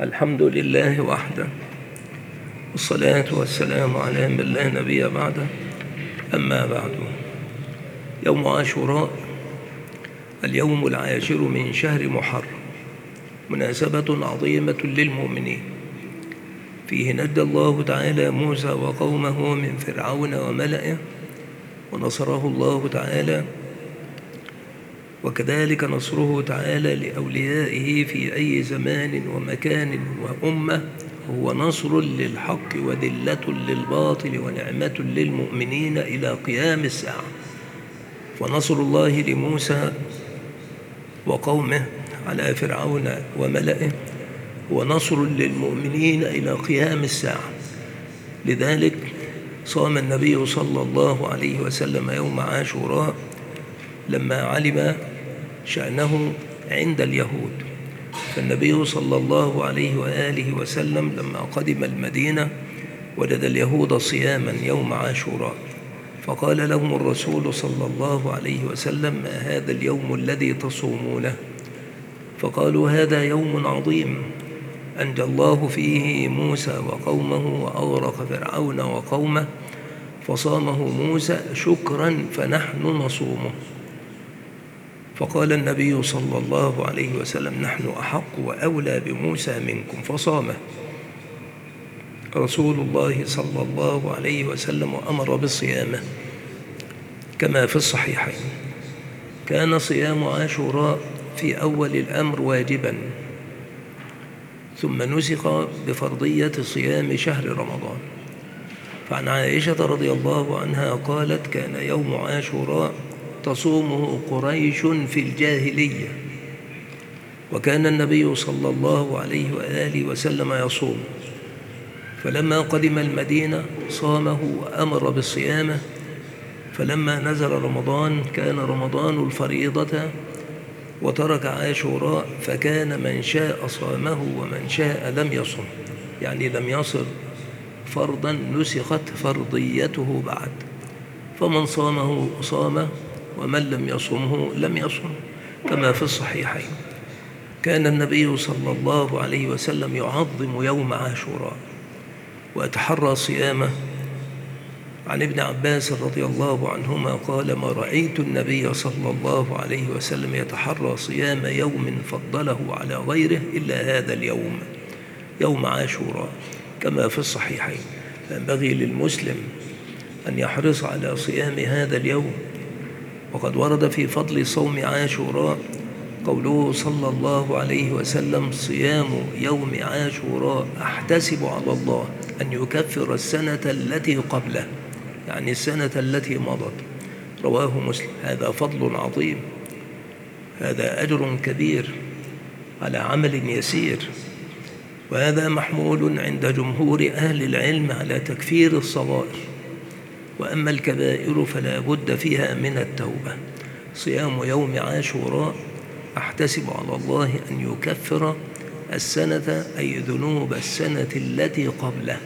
الحمد لله وحده، والصلاة والسلام على من لا نبي بعده. أما بعد، يوم عاشوراء اليوم العاشر من شهر محرم، مناسبة عظيمة للمؤمنين. فيه نجى الله تعالى موسى وقومه من فرعون وملئه ونصره الله تعالى، وكذلك نصره تعالى لأوليائه في أي زمان ومكان وأمة هو نصر للحق وذلة للباطل ونعمة للمؤمنين إلى قيام الساعة. فنصر الله لموسى وقومه على فرعون وملئه هو نصر للمؤمنين إلى قيام الساعة. لذلك صام النبي صلى الله عليه وسلم يوم عاشوراء لما علم شأنه عند اليهود. فالنبي صلى الله عليه وآله وسلم لما قدم المدينة وجد اليهود صياما يوم عاشوراء، فقال لهم الرسول صلى الله عليه وسلم: ما هذا اليوم الذي تصومونه؟ فقالوا: هذا يوم عظيم أنجى الله فيه موسى وقومه وأغرق فرعون وقومه، فصامه موسى شكرا فنحن نصومه. فقال النبي صلى الله عليه وسلم: نحن أحق وأولى بموسى منكم، فصامه رسول الله صلى الله عليه وسلم وأمر بصيامه كما في الصحيحين. كان صيام عاشوراء في أول الأمر واجبا، ثم نسخ بفرضية صيام شهر رمضان. فعن عائشة رضي الله عنها قالت: كان يوم عاشوراء تصومه قريش في الجاهلية، وكان النبي صلى الله عليه وآله وسلم يصوم، فلما قدم المدينة صامه وأمر بصيامه. فلما نزل رمضان كان رمضان الفريضة وترك عاشوراء، فكان من شاء صامه ومن شاء لم يصم، يعني لم يصر فرضا نسخت فرضيته بعد، فمن صامه صامه ومن لم يصمه لم يصم كما في الصحيحين. كان النبي صلى الله عليه وسلم يعظم يوم عاشوراء ويتحرى صيامه. عن ابن عباس رضي الله عنهما قال: ما رأيت النبي صلى الله عليه وسلم يتحرى صيام يوم فضله على غيره إلا هذا اليوم، يوم عاشوراء، كما في الصحيحين. فينبغي للمسلم أن يحرص على صيام هذا اليوم. وقد ورد في فضل صوم عاشوراء قوله صلى الله عليه وسلم: صيام يوم عاشوراء أحتسب على الله أن يكفر السنة التي قبله، يعني السنة التي مضت. رواه مسلم. هذا فضل عظيم، هذا أجر كبير على عمل يسير، وهذا محمول عند جمهور أهل العلم على تكفير الصغائر، وأما الكبائر فلا بد فيها من التوبة. صيام يوم عاشوراء أحتسب على الله أن يكفر السنة، أي ذنوب السنة التي قبله.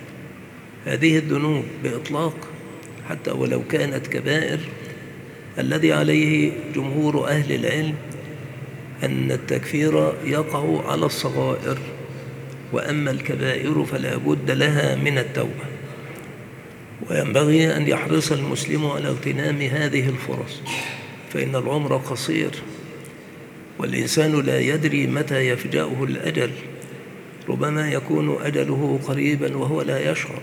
هذه الذنوب بإطلاق حتى ولو كانت كبائر، الذي عليه جمهور أهل العلم أن التكفير يقع على الصغائر، وأما الكبائر فلا بد لها من التوبة. وينبغي أن يحرص المسلم على اغتنام هذه الفرص، فإن العمر قصير والإنسان لا يدري متى يفجأه الأجل، ربما يكون أجله قريبا وهو لا يشعر.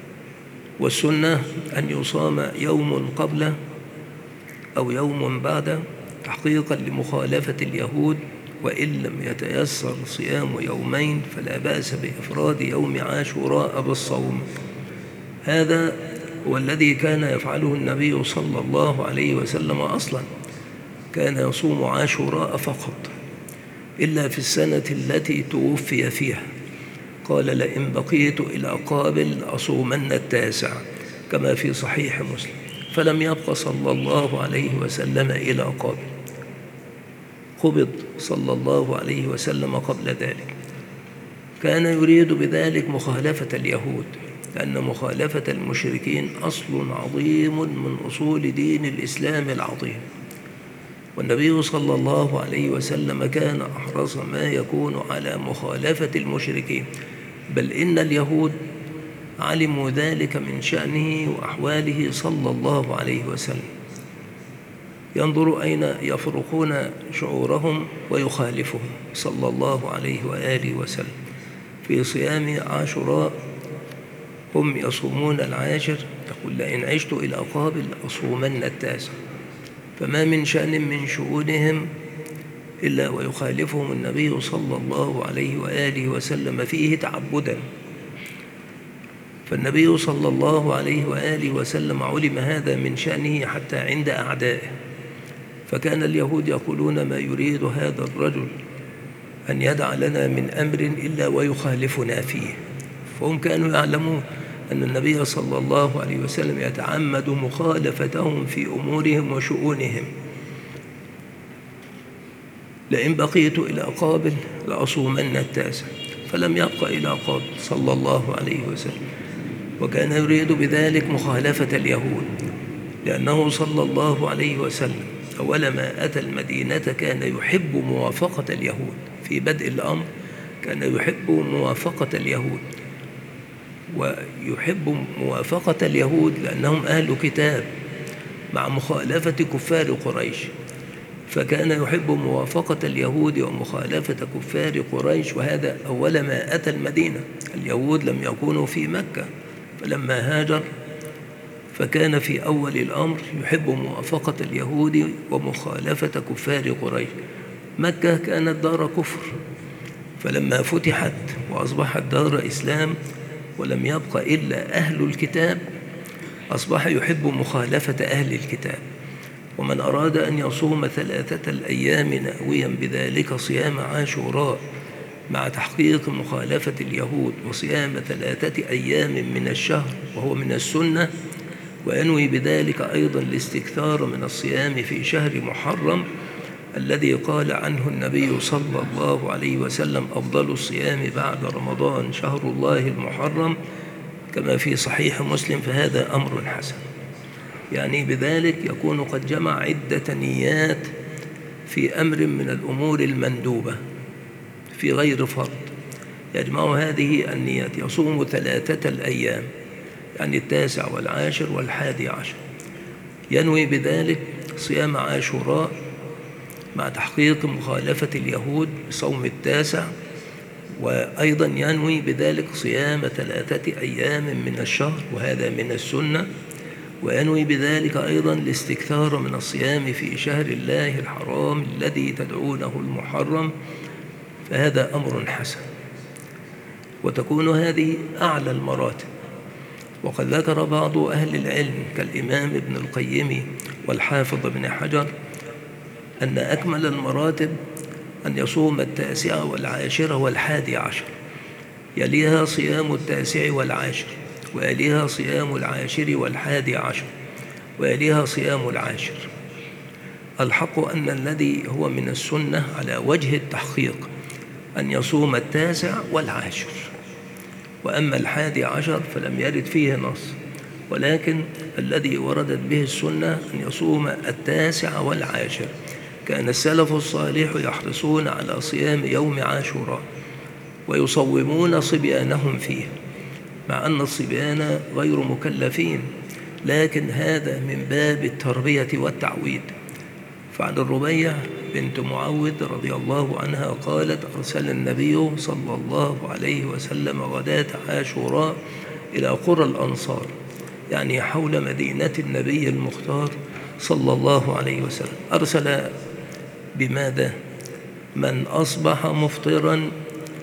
والسنة أن يصام يوم قبله أو يوم بعده تحقيقا لمخالفة اليهود، وإن لم يتيسر صيام يومين فلا بأس بإفراد يوم عاشوراء بالصوم. هذا هو الذي كان يفعله النبي صلى الله عليه وسلم أصلا، كان يصوم عاشوراء فقط، إلا في السنة التي توفي فيها قال: لئن بقيت إلى قابل أصومن التاسع، كما في صحيح مسلم. فلم يبق صلى الله عليه وسلم إلى قابل، قبض صلى الله عليه وسلم قبل ذلك. كان يريد بذلك مخالفة اليهود، لأن مخالفة المشركين أصل عظيم من أصول دين الإسلام العظيم. والنبي صلى الله عليه وسلم كان أحرص ما يكون على مخالفة المشركين، بل إن اليهود علموا ذلك من شأنه وأحواله صلى الله عليه وسلم. ينظر أين يفرقون شعورهم ويخالفهم صلى الله عليه وآله وسلم. في صيام عاشوراء هم يصومون العاشر، يقول لئن عشت إلى قابل أصومن التاسع، فما من شأن من شؤونهم إلا ويخالفهم النبي صلى الله عليه وآله وسلم فيه تعبدا. فالنبي صلى الله عليه وآله وسلم علم هذا من شأنه حتى عند أعدائه، فكان اليهود يقولون ما يريد هذا الرجل أن يدع لنا من أمر إلا ويخالفنا فيه. فهم كانوا يعلمون أن النبي صلى الله عليه وسلم يتعمد مخالفتهم في أمورهم وشؤونهم. لئن بقيت إلى قابل لأصومن التاسع، فلم يبق إلى قابل صلى الله عليه وسلم، وكان يريد بذلك مخالفة اليهود، لأنه صلى الله عليه وسلم أول ما أتى المدينة كان يحب موافقة اليهود. في بدء الأمر كان يحب موافقة اليهود، ويحب موافقة اليهود لأنهم أهل كتاب مع مخالفة كفار قريش، فكان يحب موافقة اليهود ومخالفة كفار قريش. وهذا أول ما أتى المدينة، اليهود لم يكونوا في مكة، فلما هاجر فكان في أول الأمر يحب موافقة اليهود ومخالفة كفار قريش. مكة كانت دار كفر، فلما فتحت وأصبحت دار إسلام ولم يبق إلا أهل الكتاب أصبح يحب مخالفة أهل الكتاب. ومن أراد أن يصوم 3 الأيام ناويا بذلك صيام عاشوراء مع تحقيق مخالفة اليهود وصيام 3 أيام من الشهر وهو من السنة، وينوي بذلك أيضا الاستكثار من الصيام في شهر محرم الذي قال عنه النبي صلى الله عليه وسلم أفضل الصيام بعد رمضان شهر الله المحرم، كما في صحيح مسلم، فهذا أمر حسن. يعني بذلك يكون قد جمع عدة نيات في أمر من الأمور المندوبة في غير فرض، يجمع هذه النيات. يصوم 3 الأيام، يعني 9 والعاشر وال11، ينوي بذلك صيام عاشوراء مع تحقيق مخالفة اليهود بصوم 9، وأيضا ينوي بذلك صيام 3 أيام من الشهر وهذا من السنة، وينوي بذلك أيضا الاستكثار من الصيام في شهر الله الحرام الذي تدعونه المحرم، فهذا أمر حسن. وتكون هذه أعلى المراتب. وقد ذكر بعض أهل العلم كالإمام ابن القيم والحافظ ابن حجر أن أكمل المراتب أن يصوم 9 والعاشر وال11، يليها صيام 9 والعاشر، ويليها صيام العاشر وال11، ويليها صيام العاشر. الحق أن الذي هو من السنة على وجه التحقيق أن يصوم 9 والعاشر، وأما 11 فلم يرد فيه نص، ولكن الذي وردت به السنة أن يصوم 9 والعاشر. كان السلف الصالح يحرصون على صيام يوم عاشوراء ويصومون صبيانهم فيه، مع أن الصبيان غير مكلفين، لكن هذا من باب التربية والتعويد. فعن الربيع بنت معوذ رضي الله عنها قالت أرسل النبي صلى الله عليه وسلم غداة عاشوراء إلى قرى الأنصار، يعني حول مدينة النبي المختار صلى الله عليه وسلم. أرسل بماذا؟ من أصبح مفطرا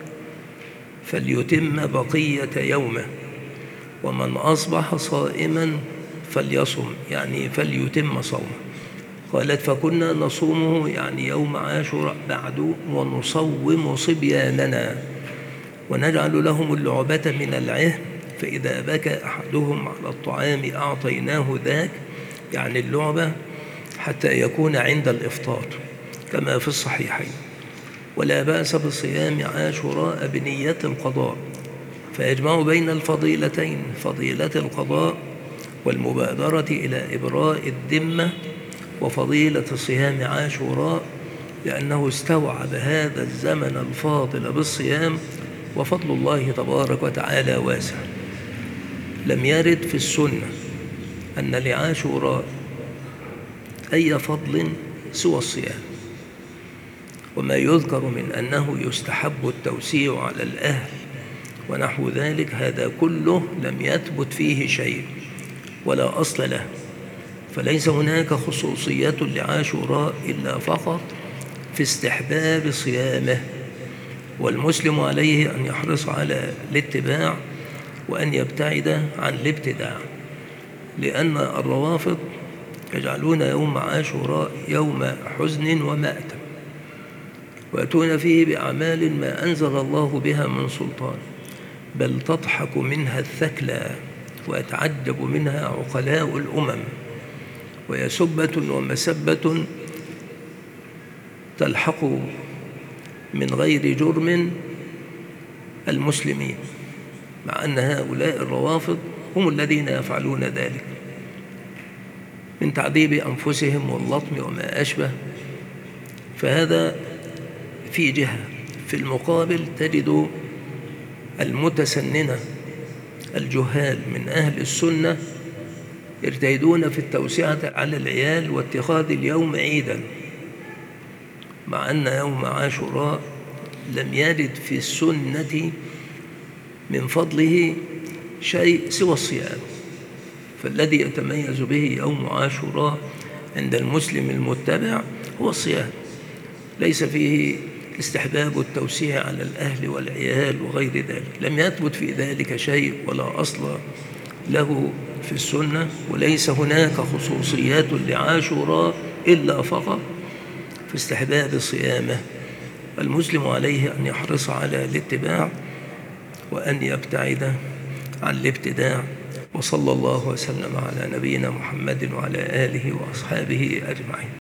فليتم بقية يومه، ومن أصبح صائما فليصم، يعني فليتم صومه. قالت فكنا نصومه، يعني يوم عاشوراء بعد، ونصوم صبياننا ونجعل لهم اللعبة من العهن، فإذا بكى أحدهم على الطعام أعطيناه ذاك، يعني اللعبة، حتى يكون عند الإفطار كما في الصحيحين. ولا بأس بصيام عاشوراء بنية القضاء، فيجمع بين الفضيلتين، فضيلة القضاء والمبادرة إلى إبراء الذمة وفضيلة صيام عاشوراء، لأنه استوعب هذا الزمن الفاضل بالصيام، وفضل الله تبارك وتعالى واسع. لم يرد في السنة أن لعاشوراء أي فضل سوى الصيام، وما يذكر من أنه يستحب التوسيع على الأهل ونحو ذلك، هذا كله لم يثبت فيه شيء ولا أصل له، فليس هناك خصوصية لعاشوراء إلا فقط في استحباب صيامه، والمسلم عليه أن يحرص على الاتباع وأن يبتعد عن الابتداع، لأن الروافض يجعلون يوم عاشوراء يوم حزن ومأتم، ويأتون فيه بأعمال ما أنزل الله بها من سلطان، بل تضحك منها الثكلى ويتعجب منها عقلاء الأمم، وهي سبة ومسبة تلحق من غير جرم المسلمين، مع أن هؤلاء الروافض هم الذين يفعلون ذلك من تعذيب أنفسهم واللطم وما أشبه. فهذا في جهة. في المقابل تجد المتسننة الجهال من أهل السنة يجتهدون في التوسعة على العيال واتخاذ اليوم عيدا، مع أن يوم عاشوراء لم يرد في السنة من فضله شيء سوى الصيام، فالذي يتميز به يوم عاشوراء عند المسلم المتبع هو الصيام، ليس فيه استحباب التوسيع على الأهل والعيال وغير ذلك، لم يثبت في ذلك شيء ولا أصل له في السنة، وليس هناك خصوصيات لعاشوراء إلا فقط في استحباب صيامه. المسلم عليه أن يحرص على الاتباع وأن يبتعد عن الابتداع. وصلى الله وسلم على نبينا محمد وعلى آله وأصحابه أجمعين.